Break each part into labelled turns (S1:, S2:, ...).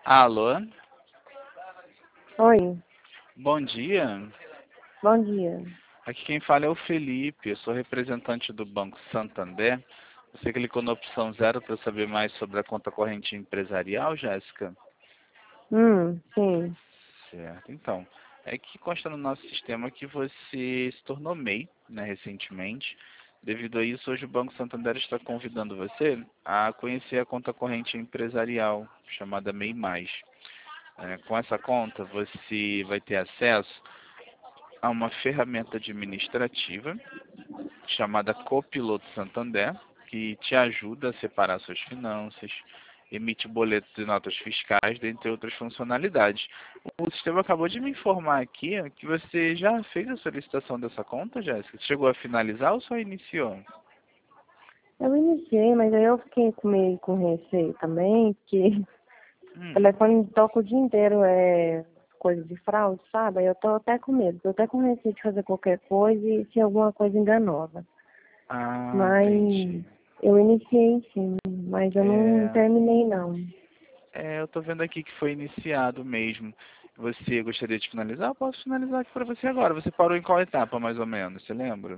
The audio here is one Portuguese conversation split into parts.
S1: Alô,
S2: Oi,
S1: bom dia.
S2: bom dia.
S1: Aqui quem fala é o Felipe, eu sou representante do Banco Santander. Você clicou na opção 0 para saber mais sobre a conta corrente empresarial, Jéssica?
S2: Sim.
S1: Certo, então. É que consta no nosso sistema que você se tornou MEI, né, recentemente. Devido a isso, hoje o Banco Santander está convidando você a conhecer a conta corrente empresarial, chamada MEI+. Com essa conta, você vai ter acesso a uma ferramenta administrativa chamada Copiloto Santander, que te ajuda a separar suas finanças, emite boletos e notas fiscais, dentre outras funcionalidades. O sistema acabou de me informar aqui que você já fez a solicitação dessa conta, Jéssica? Chegou a finalizar ou só iniciou?
S2: Eu iniciei, mas aí eu fiquei meio com receio também, porque o
S1: Hum.
S2: telefone toca o dia inteiro, coisa de fraude, sabe? Aí eu tô até com medo, tô até com receio de fazer qualquer coisa e ser alguma coisa enganosa.
S1: Ah,
S2: Mas
S1: entendi.
S2: eu iniciei sim, mas eu não
S1: É,
S2: terminei não.
S1: eu estou vendo aqui que foi iniciado mesmo. Você gostaria de finalizar? Eu posso finalizar aqui para você agora. Você parou em qual etapa, mais ou menos? Você lembra?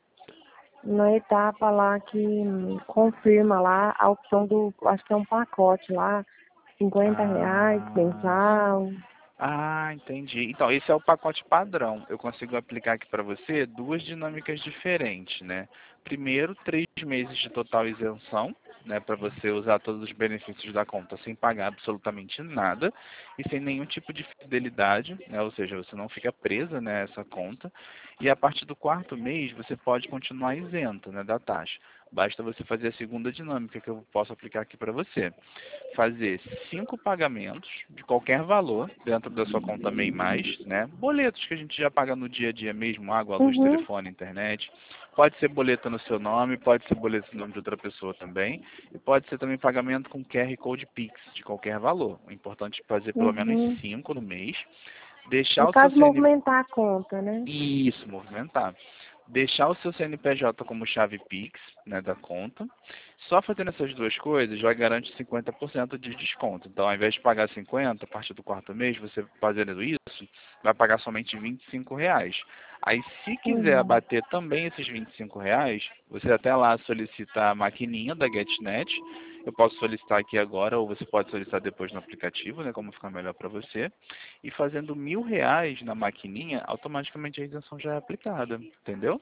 S2: Na etapa lá que confirma lá a opção do, acho que é um pacote lá, R$ 50
S1: Ah,
S2: mensal.
S1: entendi. Então, esse é o pacote padrão. Eu consigo aplicar aqui para você duas dinâmicas diferentes, né? Primeiro, 3 meses de total isenção, né? Para você usar todos os benefícios da conta sem pagar absolutamente nada e sem nenhum tipo de fidelidade, né? Ou seja, você não fica presa nessa conta. E a partir do quarto mês, você pode continuar isento, né, da taxa. Basta você fazer a segunda dinâmica que eu posso aplicar aqui para você. Fazer 5 pagamentos de qualquer valor dentro da sua conta MEI+, né? Boletos que a gente já paga no dia a dia mesmo, água, luz,
S2: Uhum,
S1: telefone, internet. Pode ser boleto no seu nome, pode ser boleto no nome de outra pessoa também. E pode ser também pagamento com QR Code Pix, de qualquer valor. O importante é fazer pelo menos
S2: uhum.
S1: 5 no mês. Deixar
S2: No
S1: o seu
S2: caso,
S1: CNPJ.
S2: movimentar a conta, né?
S1: Isso, movimentar. Deixar o seu CNPJ como chave Pix, né, da conta. Só fazendo essas duas coisas já garante 50% de desconto. Então, ao invés de pagar 50 a partir do quarto mês, você fazendo isso, vai pagar somente R$ 25. Aí, se quiser
S2: Uhum.
S1: abater também esses R$ 25, você até lá solicita a maquininha da GetNet. Eu posso solicitar aqui agora, ou você pode solicitar depois no aplicativo, né, como ficar melhor para você. E fazendo R$ 1.000 na maquininha, automaticamente a isenção já é aplicada, entendeu?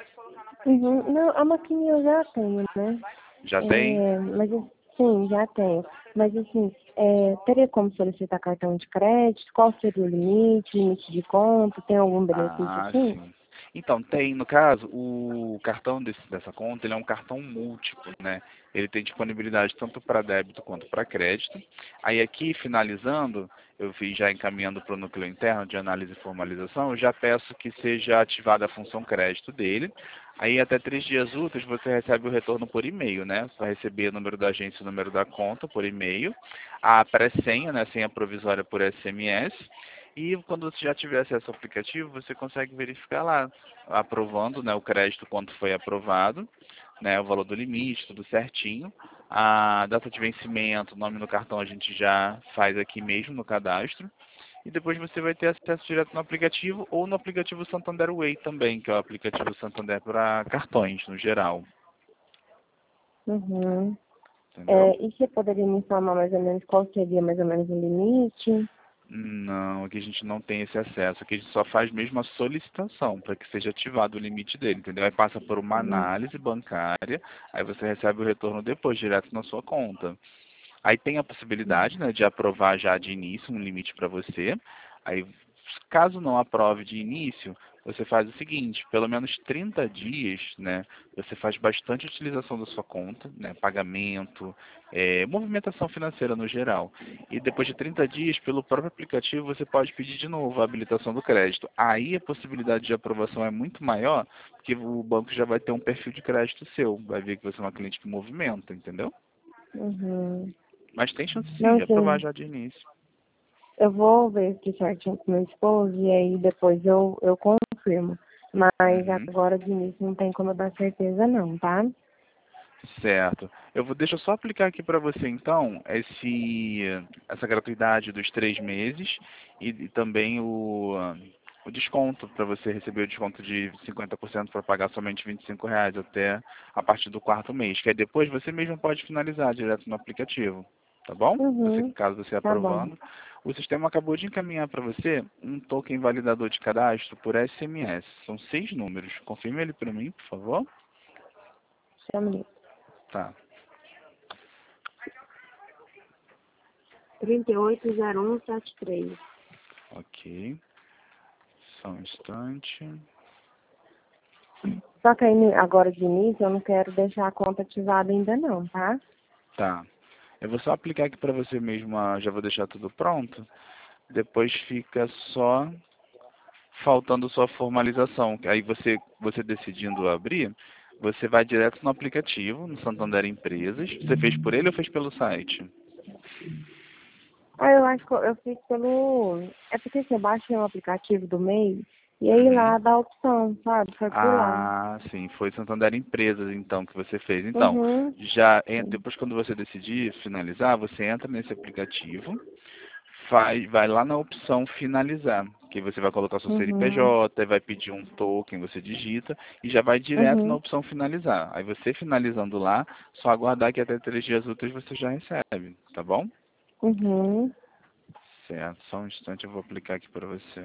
S2: Uhum. Não, a maquininha eu já tenho, né?
S1: Já tem?
S2: Sim, já tenho. Mas assim, teria como solicitar cartão de crédito? Qual seria o limite? Limite de conta? Tem algum benefício
S1: Ah,
S2: assim?
S1: sim. Então, tem, no caso, o cartão dessa conta, ele é um cartão múltiplo, né? Ele tem disponibilidade tanto para débito quanto para crédito. Aí aqui, finalizando, eu vi já encaminhando para o núcleo interno de análise e formalização, eu já peço que seja ativada a função crédito dele. Aí até 3 dias úteis você recebe o retorno por e-mail, né? Você vai receber o número da agência e o número da conta por e-mail, a pré-senha, né? Senha provisória por SMS. E quando você já tiver acesso ao aplicativo, você consegue verificar lá, aprovando, né, o crédito quanto foi aprovado, né, o valor do limite, tudo certinho. A data de vencimento, o nome no cartão a gente já faz aqui mesmo no cadastro. E depois você vai ter acesso direto no aplicativo ou no aplicativo Santander Way também, que é o aplicativo Santander para cartões no geral.
S2: Uhum.
S1: Entendeu?
S2: E você poderia me informar mais ou menos qual seria mais ou menos o limite?
S1: Não, aqui a gente não tem esse acesso. Aqui a gente só faz mesmo a solicitação para que seja ativado o limite dele, entendeu? Aí passa por uma
S2: Uhum.
S1: análise bancária, aí você recebe o retorno depois, direto na sua conta. Aí tem a possibilidade, né, de aprovar já de início um limite para você. Aí, caso não aprove de início, você faz o seguinte, pelo menos 30 dias, né, você faz bastante utilização da sua conta, né, pagamento, movimentação financeira no geral. E depois de 30 dias, pelo próprio aplicativo, você pode pedir de novo a habilitação do crédito. Aí a possibilidade de aprovação é muito maior, porque o banco já vai ter um perfil de crédito seu, vai ver que você é uma cliente que movimenta, entendeu?
S2: Uhum.
S1: Mas tem chance sim
S2: Não,
S1: de aprovar
S2: sim.
S1: já de início.
S2: Eu vou ver aqui certinho com meu esposo e aí depois eu confirmo. Mas
S1: Uhum.
S2: agora de início não tem como eu dar certeza não, tá?
S1: Certo. Deixa eu só aplicar aqui para você, então, essa gratuidade dos 3 meses e também o desconto, para você receber o desconto de 50% para pagar somente R$ 25 até a partir do 4º mês, que aí depois você mesmo pode finalizar direto no aplicativo, tá bom?
S2: Uhum.
S1: Caso você
S2: Tá bom.
S1: aprovando. O sistema acabou de encaminhar para você um token validador de cadastro por SMS. São 6 números. Confirme ele para mim, por favor.
S2: Chame.
S1: Tá.
S2: 380173.
S1: Ok. Só um instante.
S2: Só que aí, agora de início, eu não quero deixar a conta ativada ainda não, tá?
S1: Tá. Eu vou só aplicar aqui para você mesmo, já vou deixar tudo pronto. Depois fica só faltando sua formalização. Aí você decidindo abrir, você vai direto no aplicativo, no Santander Empresas. Você fez por ele ou fez pelo site?
S2: Ah, eu acho que eu fiz pelo... É porque você baixa o aplicativo do MEI e aí
S1: Uhum.
S2: lá dá a opção, sabe? Foi por lá.
S1: Ah, sim, foi Santander Empresas então que você fez. Então,
S2: Uhum.
S1: depois quando você decidir finalizar, você entra nesse aplicativo, vai lá na opção finalizar, que você vai colocar seu
S2: Uhum.
S1: CNPJ, vai pedir um token, você digita e já vai direto na
S2: Uhum.
S1: opção finalizar. Aí você finalizando lá, só aguardar que até 3 dias úteis você já recebe, tá bom?
S2: Uhum.
S1: Certo, só um instante eu vou aplicar aqui para você.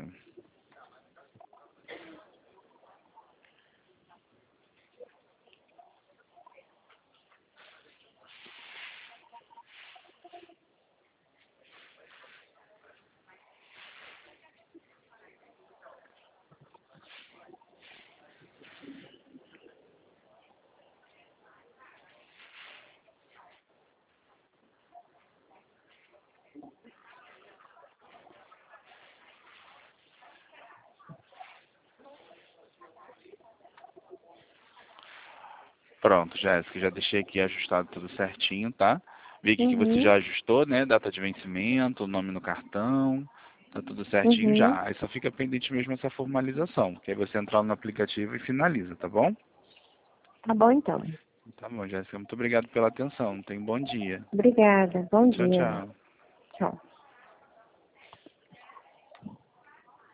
S1: Pronto, Jéssica, já deixei aqui ajustado tudo certinho, tá? Vi aqui que você
S2: Uhum.
S1: já ajustou, né? Data de vencimento, nome no cartão, tá tudo certinho
S2: Uhum.
S1: já. Aí só fica pendente mesmo essa formalização, que aí você entra no aplicativo e finaliza, tá bom?
S2: Tá bom, então.
S1: Tá bom, Jéssica, muito obrigado pela atenção. Tenha um bom dia.
S2: Obrigada. Bom
S1: Tchau,
S2: dia.
S1: tchau.
S2: Tchau.